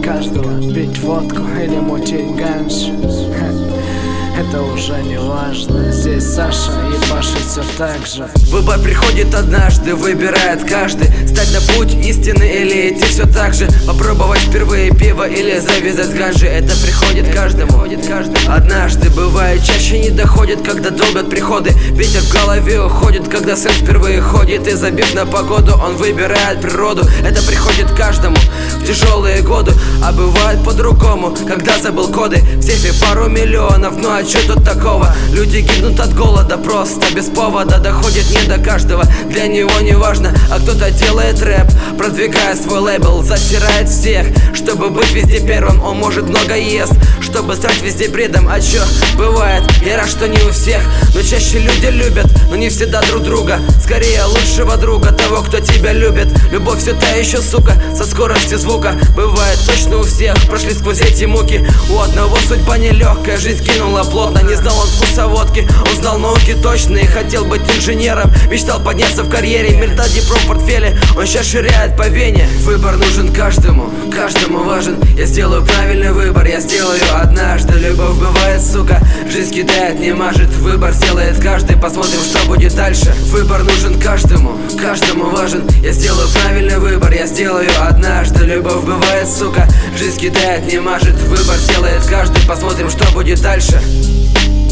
каждого пить водку или мутить ганж. Это уже не важно. Здесь Саша и Паша все так же. Выбор приходит однажды, выбирает каждый: стать на путь истины или идти все так же. Попробовать впервые пиво или завязать с ганжи. Это приходит каждому однажды. Бывает чаще не доходит, когда долбят приходы. Ветер в голове уходит, когда сын впервые ходит. И забив на погоду, он выбирает природу. Это приходит каждому в тяжелые годы. А бывает по-другому, когда забыл коды. В сейфе пару миллионов, ну а чё тут такого? Люди гибнут от голода просто без повода. Доходит не до каждого, для него не важно. А кто-то делает рэп, продвигая свой лейбл, засирает всех, чтобы быть везде первым. Он может много ест, чтобы стать везде бредом. А чё бывает? Я рад, что не у всех, но чаще люди любят, но не всегда друг друга. Скорее лучшего друга, того, кто тебя любит. Любовь все та еще, сука, со скоростью звука. Бывает точно у всех, прошли сквозь эти муки. У одного судьба нелегкая, жизнь кинула плотно. Не знал он вкуса водки, он знал науки точные. Хотел быть инженером, мечтал подняться в карьере. Мир дал Днепром в портфеле, он сейчас ширяет по Вене. Выбор нужен каждому, каждому важен. Я сделаю правильный выбор, я сделаю однажды. Любовь бывает, сука, жизнь кидает, не мажет. Выбор сделает каждый, посмотрим, что будет дальше. Выбор нужен каждому, каждому важен. Я сделаю правильный выбор, я сделаю однажды. Любовь бывает, сука, жизнь кидает, не мажет. Выбор сделает каждый, посмотрим, что будет дальше.